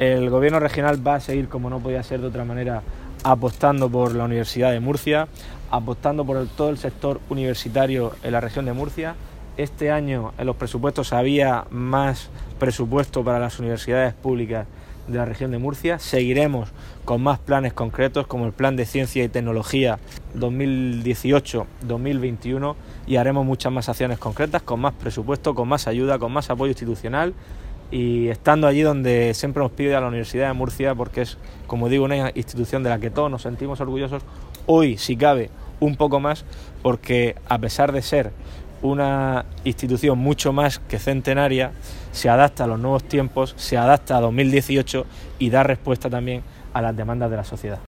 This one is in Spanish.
El gobierno regional va a seguir, como no podía ser de otra manera, apostando por la Universidad de Murcia, apostando por todo el sector universitario en la región de Murcia. Este año en los presupuestos había más presupuesto para las universidades públicas de la región de Murcia. Seguiremos con más planes concretos como el Plan de Ciencia y Tecnología 2018-2021 y haremos muchas más acciones concretas con más presupuesto, con más ayuda, con más apoyo institucional y estando allí donde siempre nos pide a la Universidad de Murcia, porque es, como digo, una institución de la que todos nos sentimos orgullosos. Hoy, si cabe, un poco más, porque a pesar de ser una institución mucho más que centenaria, se adapta a los nuevos tiempos, se adapta a 2018 y da respuesta también a las demandas de la sociedad.